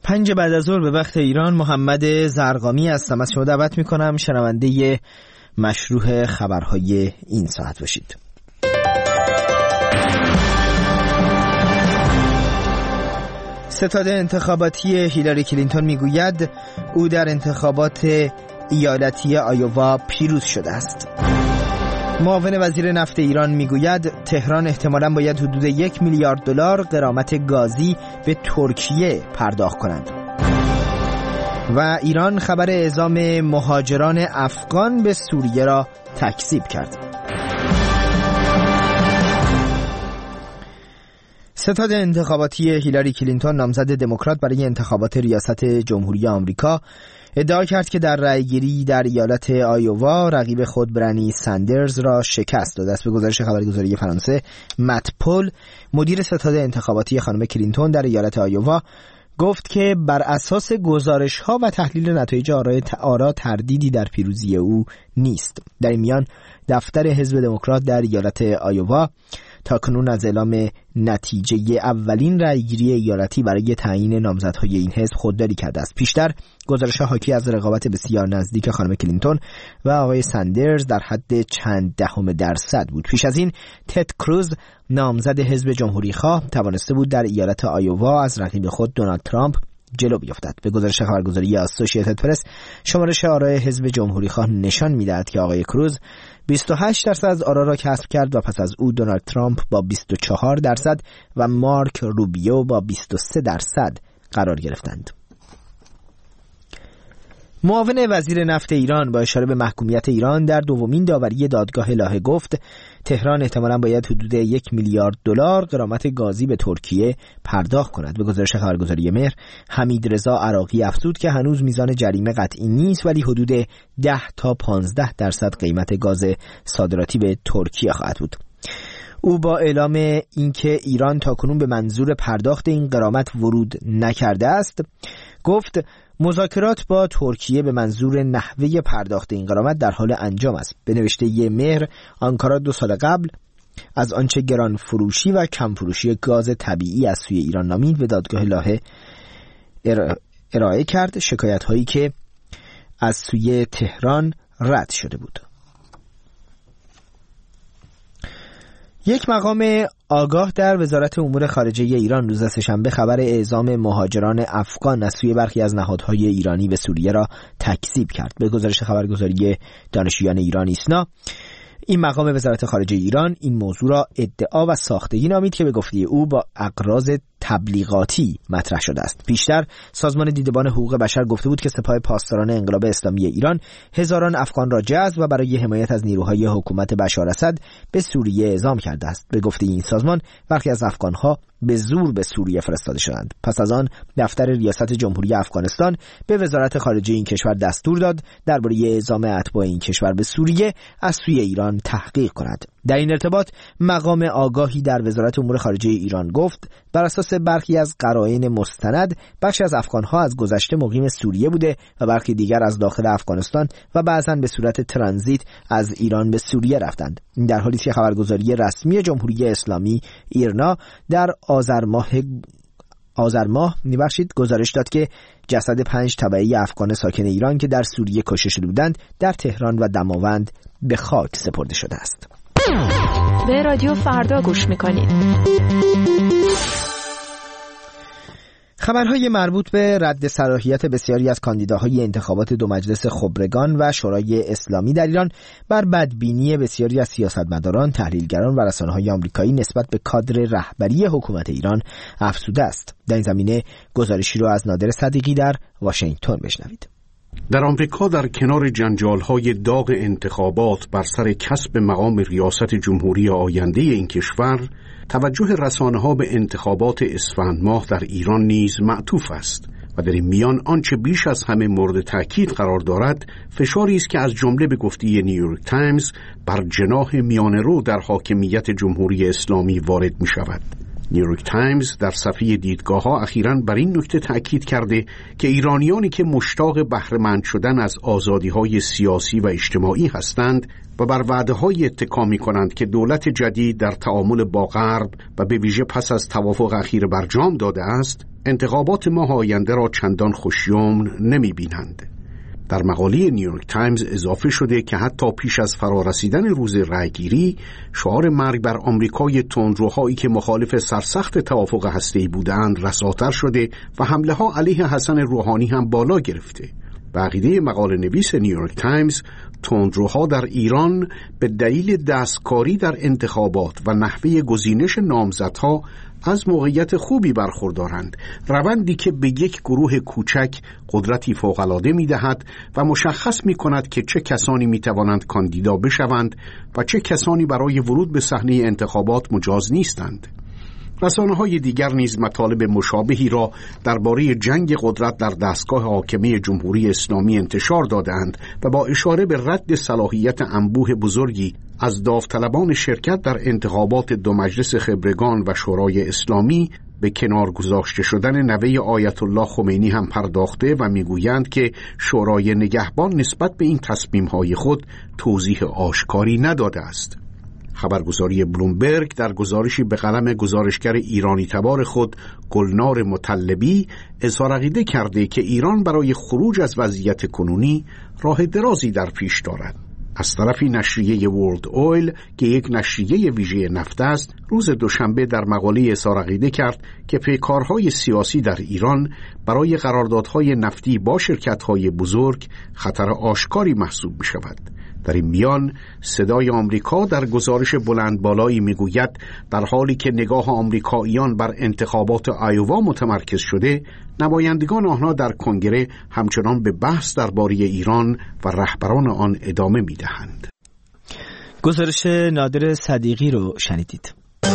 5 بعد از ظهر به وقت ایران. محمد زرقامی هستم. از شما دعوت میکنم شنونده مشروع خبرهای این ساعت باشید. ستاد انتخاباتی هیلاری کلینتون میگوید او در انتخابات ایالتی آیووا پیروز شده است. معاون وزیر نفت ایران میگوید تهران احتمالاً باید حدود 1 میلیارد دلار غرامت گازی به ترکیه پرداخت کند. و ایران خبر اعزام مهاجران افغان به سوریه را تکذیب کرد. ستاد انتخاباتی هیلاری کلینتون نامزد دموکرات برای انتخابات ریاست جمهوری آمریکا ادعا کرد که در رأیگیری در ایالت آیووا رقیب خود برنی ساندرز را شکست داد. به گزارش خبرگزاری فرانسه مت پول، مدیر ستاد انتخاباتی خانم کلینتون در ایالت آیووا، گفت که بر اساس گزارش‌ها و تحلیل نتایج آرا تردیدی در پیروزی او نیست. در این میان دفتر حزب دموکرات در ایالت آیووا تاکنون از اعلام نتیجه اولین رأیگیری ایالتی برای تعیین نامزدهای این حزب خودداری کرده است. پیشتر گزارش‌ها حاکی از رقابت بسیار نزدیک خانم کلینتون و آقای ساندرز در حد چند دهم درصد بود. پیش از این تد کروز نامزد حزب جمهوری‌خواه توانسته بود در ایالت آیووا از رقیب خود دونالد ترامپ جلو بیفتد. به گزارش خبرگزاری اسوسییتد پرس، شمارش آرای حزب جمهوری‌خواه نشان می‌دهد که آقای کروز 28% از آرا را کسب کرد و پس از او دونالد ترامپ با 24% و مارک روبیو با 23% قرار گرفتند. معاون وزیر نفت ایران با اشاره به محکومیت ایران در دومین داوری دادگاه لاهه گفت تهران احتمالاً باید حدود 1 میلیارد دلار غرامت گازی به ترکیه پرداخت کند. به گزارش خبرگزاری مهر، حمیدرضا عراقی افزود که هنوز میزان جریمه قطعی نیست، ولی حدود 10 تا 15% قیمت گاز صادراتی به ترکیه خواهد بود. او با اعلام اینکه ایران تاکنون به منظور پرداخت این غرامت ورود نکرده است، گفت مذاکرات با ترکیه به منظور نحوه پرداخت این غرامت در حال انجام است. به نوشته مهر، آنکارا 2 سال قبل از آنچه گران فروشی و کم فروشی گاز طبیعی از سوی ایران نامید به دادگاه لاهه ارائه کرد، شکایت هایی که از سوی تهران رد شده بود. یک مقام آگاه در وزارت امور خارجه ایران روز سه‌شنبه خبر اعزام مهاجران افغان از سوی برخی از نهادهای ایرانی به سوریه را تکذیب کرد. به گزارش خبرگزاری دانشجویان ایران ایسنا، این مقام وزارت خارجه ایران این موضوع را ادعا و ساختگی نامید که به گفته او با اغراض تبلیغاتی مطرح شده است. پیشتر سازمان دیدبان حقوق بشر گفته بود که سپاه پاسداران انقلاب اسلامی ایران هزاران افغان را جذب و برای حمایت از نیروهای حکومت بشار اسد به سوریه اعزام کرده است. به گفته این سازمان برخی از افغانها به زور به سوریه فرستاده شدند. پس از آن دفتر ریاست جمهوری افغانستان به وزارت خارجه این کشور دستور داد درباره اعزام اتباع این کشور به سوریه از سوی ایران تحقیق کند. در این ارتباط مقام آگاهی در وزارت امور خارجه ایران گفت بر اساس برخی از قرائن مستند بخشی از افغانها از گذشته مقیم سوریه بوده و برخی دیگر از داخل افغانستان و بعضاً به صورت ترانزیت از ایران به سوریه رفتند. این در حالی که خبرگزاری رسمی جمهوری اسلامی ایرنا در آذر ماه گزارش داد که جسد 5 تبعی افغان ساکن ایران که در سوریه کشته شده بودند در تهران و دماوند به خاک سپرده شده است. به رادیو فردا گوش میکنید. خبرهای مربوط به رد صلاحیت بسیاری از کاندیداهای انتخابات 2 مجلس خبرگان و شورای اسلامی در ایران بر بدبینی بسیاری از سیاستمداران، تحلیلگران و رسانه‌های آمریکایی نسبت به کادر رهبری حکومت ایران افزوده است. در این زمینه گزارشی را از نادر صدیقی در واشنگتن بشنوید. در آمریکا در کنار جنجال‌های داغ انتخابات بر سر کسب مقام ریاست جمهوری آینده این کشور، توجه رسانه‌ها به انتخابات اسفند ماه در ایران نیز معطوف است و در این میان آنچه بیش از همه مورد تأکید قرار دارد فشاری است که از جمله به گفته نیویورک تایمز بر جناح میانه‌رو در حاکمیت جمهوری اسلامی وارد می شود. نیویورک تایمز در صفحه دیدگاه‌ها اخیراً بر این نکته تأکید کرده که ایرانیانی که مشتاق بهره‌مند شدن از آزادی‌های سیاسی و اجتماعی هستند و بر وعده‌های اتکا می‌کنند که دولت جدید در تعامل با غرب و به ویژه پس از توافق اخیر برجام داده است، انتخابات ماه آینده را چندان خوشیمن نمی‌بینند. در مقاله نیویورک تایمز اضافه شده که حتی پیش از فرارسیدن روز رأیگیری، شعار مرگ بر آمریکای تندروهایی که مخالف سرسخت توافق هسته‌ای بودند رساتر شده و حمله‌ها علیه حسن روحانی هم بالا گرفته. به عقیده مقاله نویس نیویورک تایمز، تندروها در ایران به دلیل دستکاری در انتخابات و نحوه گزینش نامزدها از موقعیت خوبی برخوردارند، روندی که به یک گروه کوچک قدرتی فوق‌العاده می‌دهد و مشخص می‌کند که چه کسانی می‌توانند کاندیدا بشوند و چه کسانی برای ورود به صحنه انتخابات مجاز نیستند. رسانه‌های دیگر نیز مطالب مشابهی را درباره جنگ قدرت در دستگاه حاکمه جمهوری اسلامی انتشار دادند و با اشاره به رد صلاحیت انبوه بزرگی از داوطلبان شرکت در انتخابات دو مجلس خبرگان و شورای اسلامی به کنار گذاشته شدن نوه آیت الله خمینی هم پرداخته و میگویند که شورای نگهبان نسبت به این تصمیم‌های خود توضیح آشکاری نداده است. خبرگزاری بلومبرگ در گزارشی به قلم گزارشگر ایرانی تبار خود گلنار مطلبی اظهار عقیده کرده که ایران برای خروج از وضعیت کنونی راه درازی در پیش دارد. از طرفی نشریه ورلد اویل که یک نشریه ویژه نفت است، روز دوشنبه در مقاله اظهار عقیده کرد که پیکارهای سیاسی در ایران برای قراردادهای نفتی با شرکت‌های بزرگ خطر آشکاری محسوب می‌شود. در این میان صدای آمریکا در گزارش بلند بالایی میگوید در حالی که نگاه آمریکاییان بر انتخابات آیووا متمرکز شده، نمایندگان آنها در کنگره همچنان به بحث درباره ایران و رهبران آن ادامه میدهند. گزارش نادر صدیقی رو شنیدید.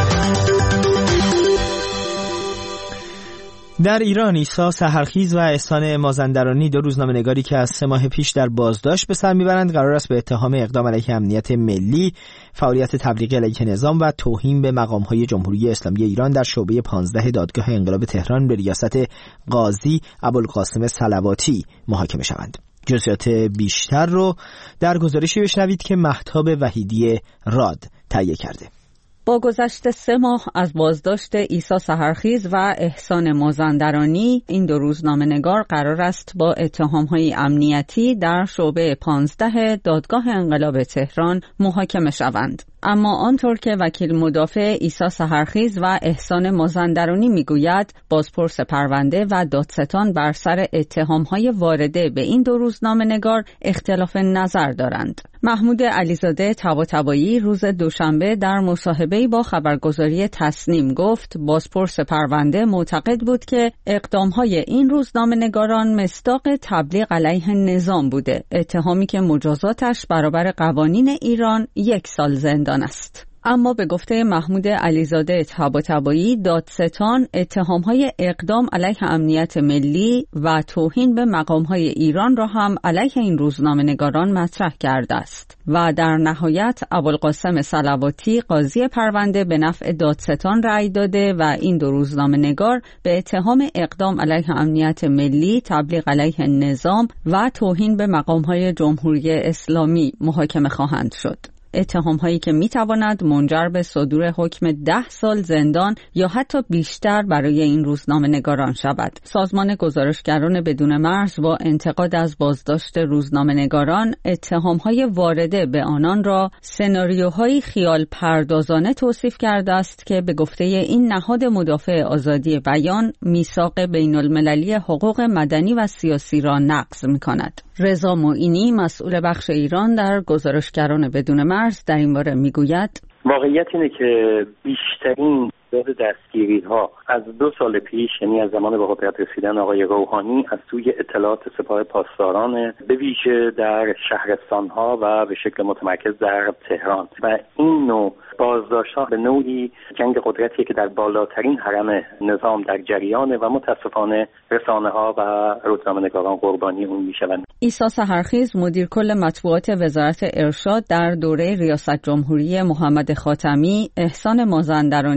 در ایران عیسی سحرخیز و احسان مازندرانی، دو روزنامه‌نگاری که از 3 ماه پیش در بازداشت به سر میبرند، قرار است به اتهام اقدام علیه امنیت ملی، فعالیت تبلیغی علیه نظام و توهین به مقام‌های جمهوری اسلامی ایران در شعبه 15 دادگاه انقلاب تهران به ریاست قاضی ابوالقاسم صلواتی محاکمه شوند. جزئیات بیشتر رو در گزارشی بشنوید که مهتاب وحیدی راد تهیه کرده. با گذشت 3 ماه از بازداشت عیسی سحرخیز و احسان مازندرانی، این دو روزنامه‌نگار قرار است با اتهام‌های امنیتی در شعبه 15 دادگاه انقلاب تهران محاکمه شوند. اما آنطور که وکیل مدافع عیسی سحرخیز و احسان مازندرانی میگوید، بازپرس پرونده و دادستان بر سر اتهام‌های وارده به این دو روزنامه‌نگار اختلاف نظر دارند. محمود علیزاده طباطبایی روز دوشنبه در مصاحبه‌ای با خبرگزاری تصنیم گفت بازپرس پرونده معتقد بود که اقدام‌های این روزنامه‌نگاران مصداق تبلیغ علیه نظام بوده، اتهامی که مجازاتش برابر قوانین ایران 1 سال زندان است. اما به گفته محمود علیزاده طباطبایی، دادستان اتهام‌های اقدام علیه امنیت ملی و توهین به مقام‌های ایران را هم علیه این روزنامه‌نگاران مطرح کرده است و در نهایت ابوالقاسم صلواتی قاضی پرونده به نفع دادستان رأی داده و این دو روزنامه‌نگار به اتهام اقدام علیه امنیت ملی، تبلیغ علیه نظام و توهین به مقام‌های جمهوری اسلامی محاکمه خواهند شد. اتهام‌هایی که می‌تواند منجر به صدور حکم 10 سال زندان یا حتی بیشتر برای این روزنامه‌نگاران شود. سازمان گزارشگران بدون مرز با انتقاد از بازداشت روزنامه‌نگاران، اتهام‌های وارده به آنان را سناریوهای خیال پردازانه توصیف کرده است که به گفته این نهاد مدافع آزادی بیان، میثاق بین‌المللی حقوق مدنی و سیاسی را نقض می‌کند. رضا معینی، مسئول بخش ایران در گزارشگران بدون مرز، در این باره میگوید واقعیت اینه که بیشترین دستگیری‌ها از 2 سال پیش، یعنی از زمان به قدرت رسیدن آقای روحانی، از سوی اطلاعات سپاه پاسداران، به ویژه در شهرستان‌ها و به شکل متمرکز در تهران. و این نوع بازداشت‌ها به نوعی جنگ قدرتیه که در بالاترین هرم نظام در جریانه و متاسفانه رسانه‌ها و روزنامه‌نگاران قربانی اون میشوند. عیسی سحرخیز، مدیر کل مطبوعات وزارت ارشاد در دوره ریاست جمهوری محمد خاتمی، احسان مازندرانی، مدیر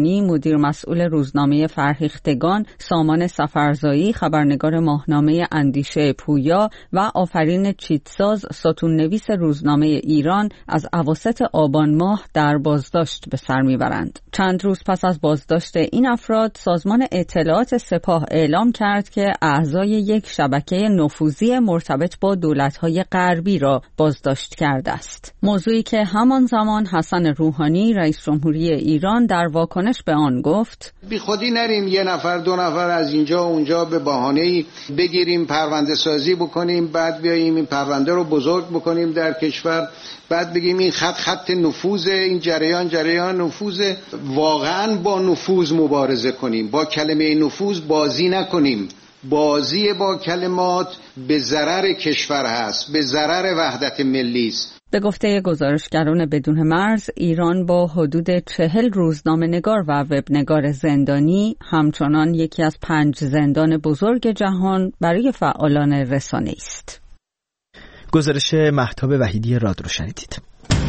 مدیر مسئول روزنامه فرهیختگان، سامان سفرزایی، خبرنگار ماهنامه اندیشه پویا و آفرین چیتساز، ستون‌نویس روزنامه ایران، از اواسط آبان ماه در بازداشت به سر میبرند. چند روز پس از بازداشت این افراد، سازمان اطلاعات سپاه اعلام کرد که اعضای یک شبکه نفوذی مرتبط با دولت‌های غربی را بازداشت کرده است. موضوعی که همان زمان حسن روحانی رئیس جمهوری ایران در واکنش به آن گفت: بی خودی نریم یه نفر دو نفر از اینجا اونجا به بهانه‌ای بگیریم پرونده سازی بکنیم، بعد بیاییم این پرونده رو بزرگ بکنیم در کشور، بعد بگیم این خط نفوذ، این جریان نفوذ. واقعا با نفوذ مبارزه کنیم، با کلمه نفوذ بازی نکنیم. بازی با کلمات به ضرر کشور هست، به ضرر وحدت ملی است. به گفته گزارشگران بدون مرز، ایران با حدود 40 روزنامه‌نگار و وبنگار زندانی همچنان یکی از 5 زندان بزرگ جهان برای فعالان رسانه است. گزارش مهتاب وحیدی راد رو شنیدید.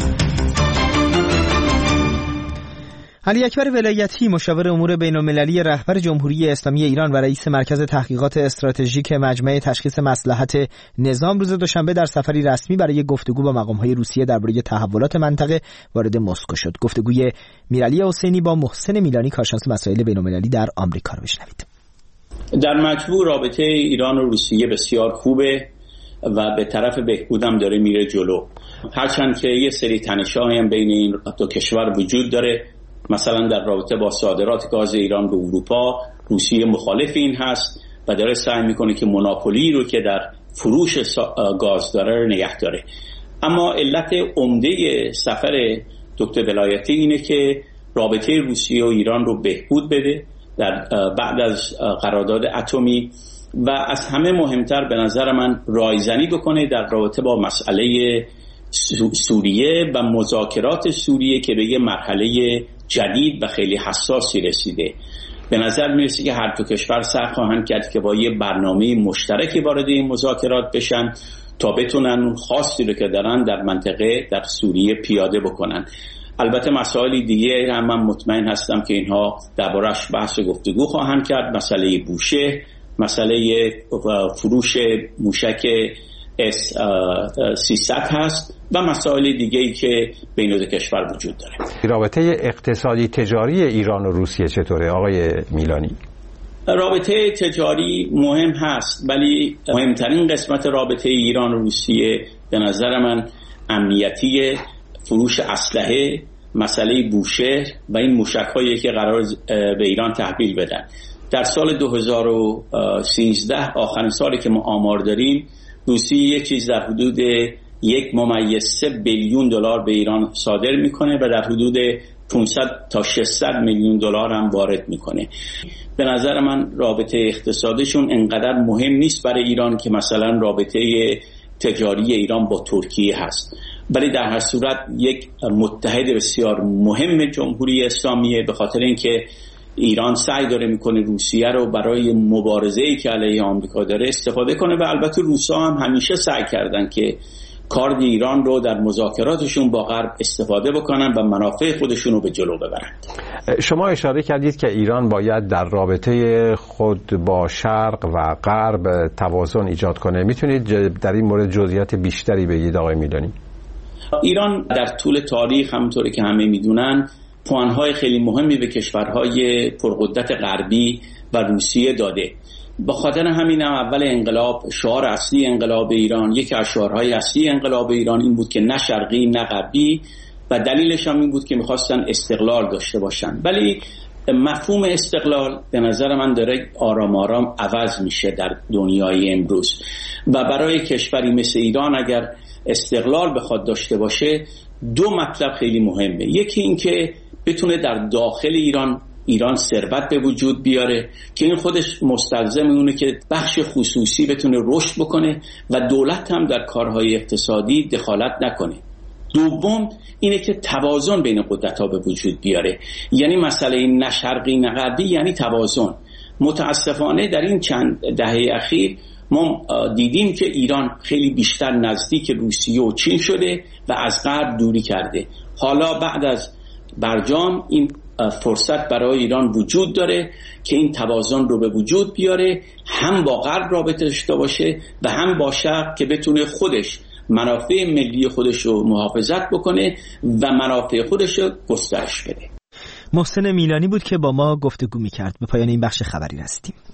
علی اکبر ولایتی، مشاور امور بین‌المللی رهبر جمهوری اسلامی ایران و رئیس مرکز تحقیقات استراتژیک مجمع تشخیص مصلحت نظام، روز دوشنبه در سفری رسمی برای گفتگو با مقام‌های روسیه درباره تحولات منطقه وارد مسکو شد. گفتگوی میرعلی حسینی با محسن میلانی، کارشناس مسائل بین‌المللی در آمریکا، رو بشنوید. در مجموع رابطه ایران و روسیه بسیار خوبه و به طرف بهبودم داره میره جلو، هرچند که یه سری تنش‌هایی هم بین این دو کشور وجود داره. مثلا در رابطه با صادرات گاز ایران به اروپا، روسیه مخالف این هست و داره سعی میکنه که مونوپولی رو که در فروش گاز داره رو نگه داره. اما علت عمده سفر دکتر ولایتی اینه که رابطه روسیه و ایران رو بهبود بده در بعد از قرارداد اتمی، و از همه مهمتر به نظر من رایزنی بکنه در رابطه با مسئله سوریه و مذاکرات سوریه که به یه مرحله جدید و خیلی حساسی رسیده. به نظر میرسه که هر دو کشور سعی خواهند کرد که با یه برنامه مشترکی وارد این مذاکرات بشن تا بتونن خواستی رو که دارن در منطقه در سوریه پیاده بکنن. البته مسائل دیگه هم من مطمئن هستم که اینها دربارش بحث و گفتگو خواهند کرد. مسئله بوشه، مسئله فروش موشک S-300 هست و مسائل دیگه‌ای که بین دو کشور وجود داره. رابطه اقتصادی تجاری ایران و روسیه چطوره آقای میلانی؟ رابطه تجاری مهم هست، ولی مهمترین قسمت رابطه ایران و روسیه به نظر من امنیتی، فروش اسلحه، مسئله بوشهر و این موشک‌هایی که قرار به ایران تحویل بدن. در سال 2013 آخرین سالی که ما آمار داریم، روسیه یک چیز در حدود 1.3 بیلیون دلار به ایران صادر میکنه و در حدود 500 تا 600 میلیون دلار هم وارد میکنه. به نظر من رابطه اقتصادیشون انقدر مهم نیست برای ایران که مثلا رابطه تجاری ایران با ترکیه هست، ولی در هر صورت یک متحد بسیار مهم جمهوری اسلامیه، به خاطر اینکه ایران سعی داره میکنه روسیه رو برای مبارزه‌ای که علیه آمریکا داره استفاده کنه و البته روسا هم همیشه سعی کردن که کارد ایران رو در مذاکراتشون با غرب استفاده بکنن و منافع خودشون رو به جلو ببرن. شما اشاره کردید که ایران باید در رابطه خود با شرق و غرب توازن ایجاد کنه. میتونید در این مورد جزئیات بیشتری بگید آقای میلانی؟ ایران در طول تاریخ همونطوری که همه میدونن پوانهای خیلی مهمی به کشورهای پرقدرت غربی و روسیه داده. با خاطر همین هم اول انقلاب شعار اصلی انقلاب ایران، یکی از شعارهای اصلی انقلاب ایران این بود که نه شرقی نه غربی، و دلیلش هم این بود که میخواستن استقلال داشته باشن. ولی مفهوم استقلال به نظر من داره آرام آرام عوض میشه در دنیای امروز و برای کشوری مثل ایران اگر استقلال بخواد داشته باشه دو مطلب خیلی مهمه. یکی این که بتونه در داخل ایران ثروت به وجود بیاره که این خودش مستلزم اونه که بخش خصوصی بتونه رشد بکنه و دولت هم در کارهای اقتصادی دخالت نکنه. دوم اینه که توازن بین قدرت‌ها به وجود بیاره، یعنی مسئله نه شرقی نه غربی، یعنی توازن. متاسفانه در این چند دهه اخیر ما دیدیم که ایران خیلی بیشتر نزدیک روسیه و چین شده و از غرب دوری کرده. حالا بعد از برجام این فرصت برای ایران وجود داره که این توازن رو به وجود بیاره، هم با غرب رابطه داشته باشه و هم با شرق که بتونه خودش منافع ملی خودش رو محافظت بکنه و منافع خودش رو گسترش بده. محسن میلانی بود که با ما گفتگو می‌کرد. به پایان این بخش خبری رسیدیم.